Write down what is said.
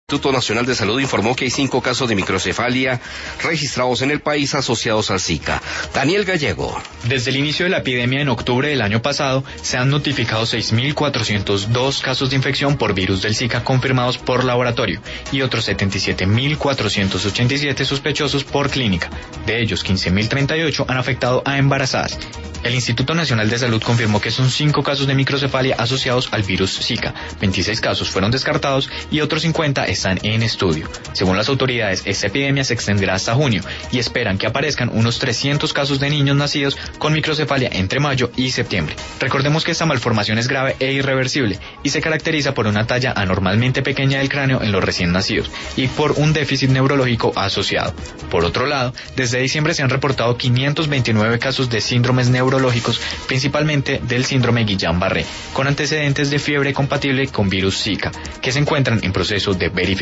El Instituto Nacional de Salud informó que hay 5 casos de microcefalia registrados en el país asociados al Zika. Daniel Gallego. Desde el inicio de la epidemia en octubre del año pasado, se han notificado 6.402 casos de infección por virus del Zika confirmados por laboratorio y otros 77.487 sospechosos por clínica. De ellos, 15.038 han afectado a embarazadas. El Instituto Nacional de Salud confirmó que son 5 casos de microcefalia asociados al virus Zika. 26 casos fueron descartados y otros 50 están en estudio. Según las autoridades, esta epidemia se extenderá hasta junio y esperan que aparezcan unos 300 casos de niños nacidos con microcefalia entre mayo y septiembre. Recordemos que esta malformación es grave e irreversible y se caracteriza por una talla anormalmente pequeña del cráneo en los recién nacidos y por un déficit neurológico asociado. Por otro lado, desde diciembre se han reportado 529 casos de síndromes neurológicos, principalmente del síndrome Guillain-Barré, con antecedentes de fiebre compatible con virus Zika, que se encuentran en proceso de verificación.